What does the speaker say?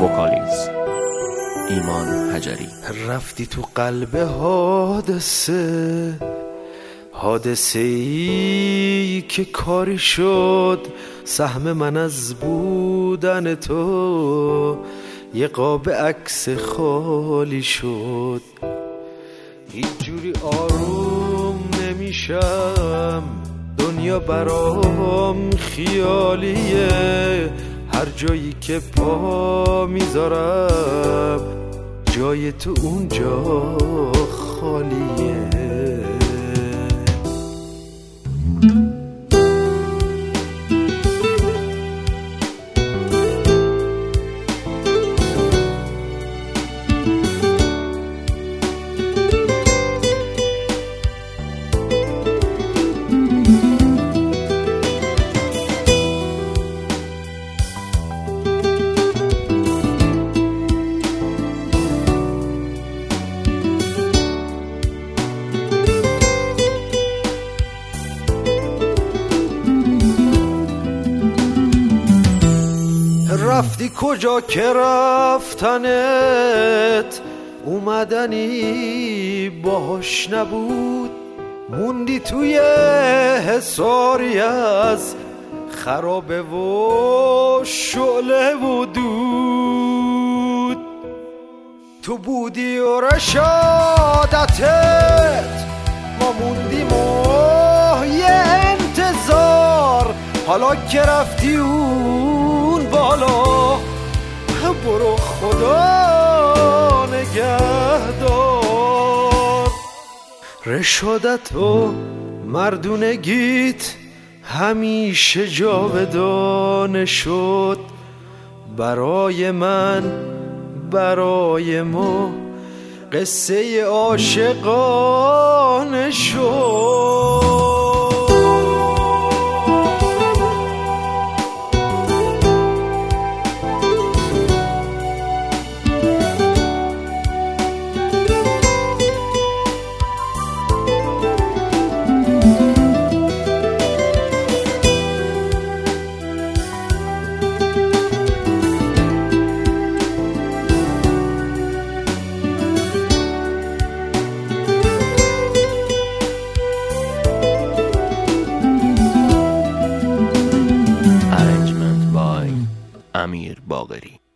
وکالیز ایمان حجری. رفتی تو قلب حادثه ای که کاری شد، سهم من از بودن تو یه قاب عکس خالی شد. هیچ جوری آروم نمیشم، دنیا برام خیالیه، هر جایی که پا میذارم جای تو اونجا خالیه. رفتی کجا که رفتنت اومدنی باش نبود، موندی توی حصاری از خرابه و شعله و دود. تو بودی و رشادتت، ما موندیم و یه انتظار. حالا که رفتی اون بالا، برو خدا نگهدار. رشادت و مردونگیت همیشه جاودانه شد، برای من برای ما قصه عاشقانه شد. امیر باقری.